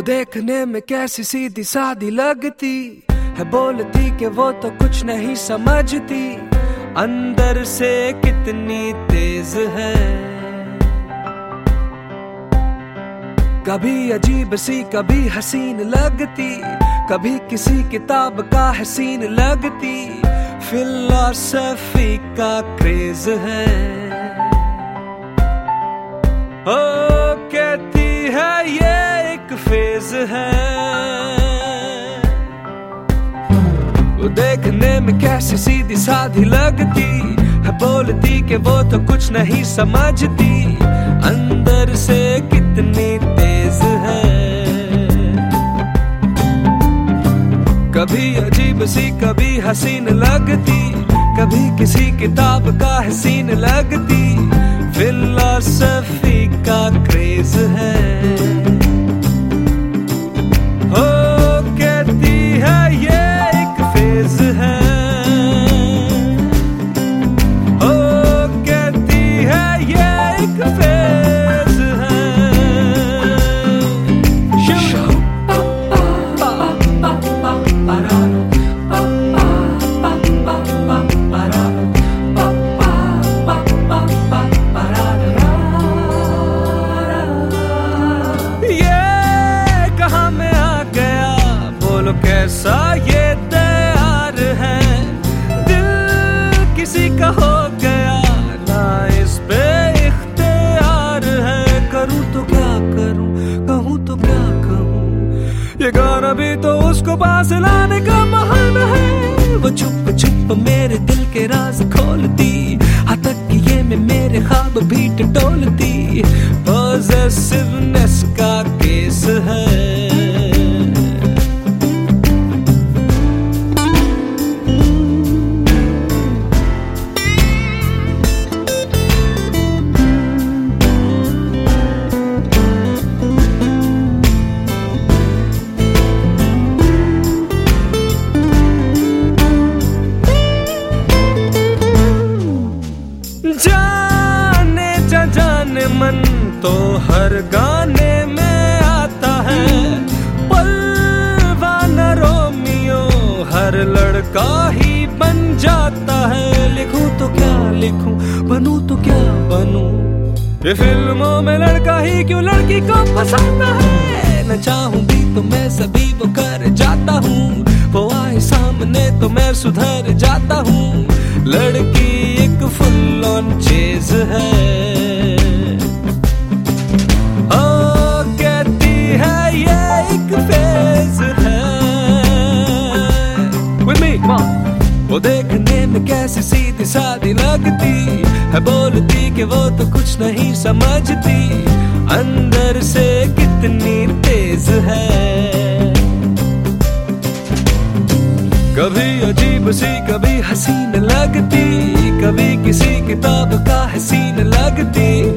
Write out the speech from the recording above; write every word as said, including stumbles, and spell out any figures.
देखने में कैसी सीधी सादी लगती है, बोलती कि वो तो कुछ नहीं समझती, अंदर से कितनी तेज है। कभी अजीब सी कभी हसीन लगती, कभी किसी किताब का हसीन लगती, फिलॉसफी का क्रेज है। ओ कहती है ये एक फेज है। वो देखने में कैसी सीधी साधी लगती है, बोलती कि वो तो कुछ नहीं समझती, अंदर से कितनी तेज है। कभी अजीब सी कभी हसीन लगती, कभी किसी किताब का हसीन लगती, फिलॉसफी का क्रेज है। हो कहती है ये एक फेज है। हो कहती है ये एक फेज है। कैसा ये तैयार है, दिल किसी का हो गया ना इस पे इख्तियार है। करूं तो क्या करूं, कहूं तो क्या कहूं, ये गाना भी तो उसको पास लाने का बहाना है। वो चुप चुप मेरे दिल के राज खोलती, हाँ तक कि ये में मेरे ख्वाब भी टटोलती, पॉसेसिवनेस का केस है। जाने जा जाने मन तो हर गाने में आता है, परवाना रोमियो हर लड़का ही बन जाता है। लिखूं तो क्या लिखूं, बनूं तो क्या बनूं, ये फिल्मों में लड़का ही क्यों लड़की को पसंद है। न चाहूं भी तो मैं सभी वो कर जाता हूँ, वो आए सामने तो मैं सुधर जाता हूँ। लड़की एक फुल ऑन चेज है। ओ कहती है ये एक फेज है। With me, come on. वो देखने में कैसी सीधी सादी लगती है, बोलती कि वो तो कुछ नहीं समझती, अंदर से कितनी तेज है। कभी अजीब सी कभी हसीन लगती, कभी किसी किताब का हसीन लगती,